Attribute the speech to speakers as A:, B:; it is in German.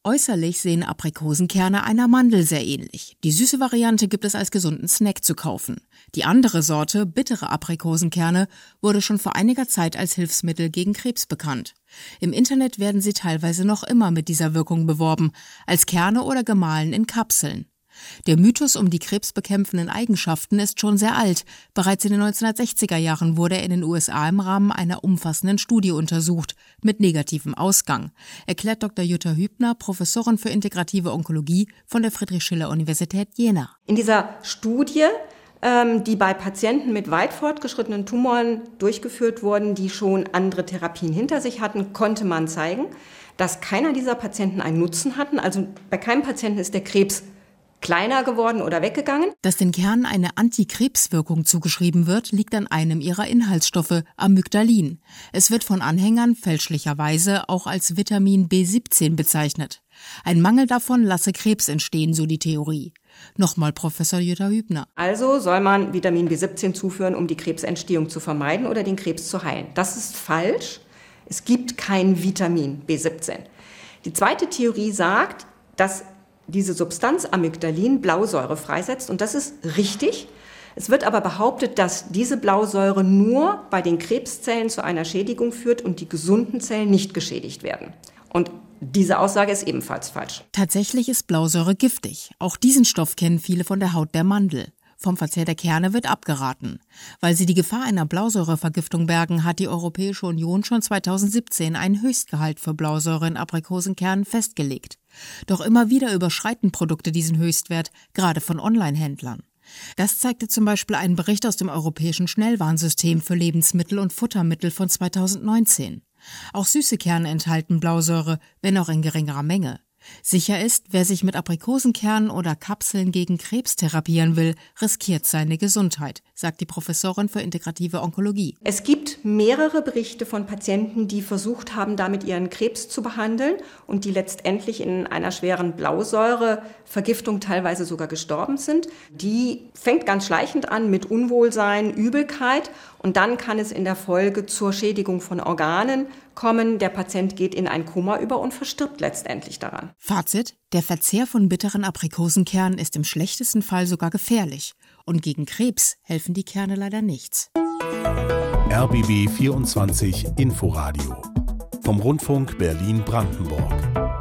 A: Äußerlich sehen Aprikosenkerne einer Mandel sehr ähnlich. Die süße Variante gibt es als gesunden Snack zu kaufen. Die andere Sorte, bittere Aprikosenkerne, wurde schon vor einiger Zeit als Hilfsmittel gegen Krebs bekannt. Im Internet werden sie teilweise noch immer mit dieser Wirkung beworben, als Kerne oder gemahlen in Kapseln. Der Mythos um die krebsbekämpfenden Eigenschaften ist schon sehr alt. Bereits in den 1960er Jahren wurde er in den USA im Rahmen einer umfassenden Studie untersucht, mit negativem Ausgang, erklärt Dr. Jutta Hübner, Professorin für integrative Onkologie von der Friedrich-Schiller-Universität Jena.
B: In dieser Studie, die bei Patienten mit weit fortgeschrittenen Tumoren durchgeführt wurden, die schon andere Therapien hinter sich hatten, konnte man zeigen, dass keiner dieser Patienten einen Nutzen hatten. Also bei keinem Patienten ist der Krebs kleiner geworden oder weggegangen.
A: Dass den Kernen eine Antikrebswirkung zugeschrieben wird, liegt an einem ihrer Inhaltsstoffe, Amygdalin. Es wird von Anhängern fälschlicherweise auch als Vitamin B17 bezeichnet. Ein Mangel davon lasse Krebs entstehen, so die Theorie. Nochmal Professor Jutta Hübner.
B: Also soll man Vitamin B17 zuführen, um die Krebsentstehung zu vermeiden oder den Krebs zu heilen. Das ist falsch. Es gibt kein Vitamin B17. Die zweite Theorie sagt, dass diese Substanz Amygdalin Blausäure freisetzt und das ist richtig. Es wird aber behauptet, dass diese Blausäure nur bei den Krebszellen zu einer Schädigung führt und die gesunden Zellen nicht geschädigt werden. Und diese Aussage ist ebenfalls falsch.
A: Tatsächlich ist Blausäure giftig. Auch diesen Stoff kennen viele von der Haut der Mandel. Vom Verzehr der Kerne wird abgeraten. Weil sie die Gefahr einer Blausäurevergiftung bergen, hat die Europäische Union schon 2017 einen Höchstgehalt für Blausäure in Aprikosenkernen festgelegt. Doch immer wieder überschreiten Produkte diesen Höchstwert, gerade von Online-Händlern. Das zeigte zum Beispiel ein Bericht aus dem Europäischen Schnellwarnsystem für Lebensmittel und Futtermittel von 2019. Auch süße Kerne enthalten Blausäure, wenn auch in geringerer Menge. Sicher ist, wer sich mit Aprikosenkernen oder Kapseln gegen Krebs therapieren will, riskiert seine Gesundheit, sagt die Professorin für integrative Onkologie.
B: Es gibt mehrere Berichte von Patienten, die versucht haben, damit ihren Krebs zu behandeln und die letztendlich in einer schweren Blausäurevergiftung teilweise sogar gestorben sind. Die fängt ganz schleichend an mit Unwohlsein, Übelkeit und dann kann es in der Folge zur Schädigung von Organen kommen. Der Patient geht in ein Koma über und verstirbt letztendlich daran.
A: Fazit: Der Verzehr von bitteren Aprikosenkernen ist im schlechtesten Fall sogar gefährlich. Und gegen Krebs helfen die Kerne leider nichts.
C: RBB 24 Inforadio vom Rundfunk Berlin-Brandenburg.